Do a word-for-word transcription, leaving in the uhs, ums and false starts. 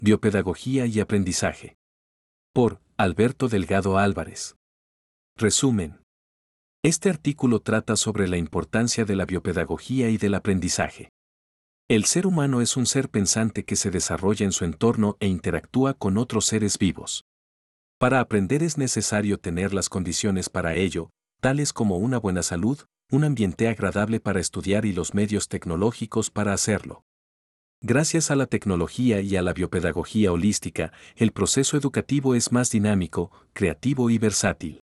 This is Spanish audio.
Biopedagogía y aprendizaje. Por Alberto Delgado Álvarez. Resumen. Este artículo trata sobre la importancia de la biopedagogía y del aprendizaje. El ser humano es un ser pensante que se desarrolla en su entorno e interactúa con otros seres vivos. Para aprender es necesario tener las condiciones para ello, tales como una buena salud, un ambiente agradable para estudiar y los medios tecnológicos para hacerlo. Gracias a la tecnología y a la biopedagogía holística, el proceso educativo es más dinámico, creativo y versátil.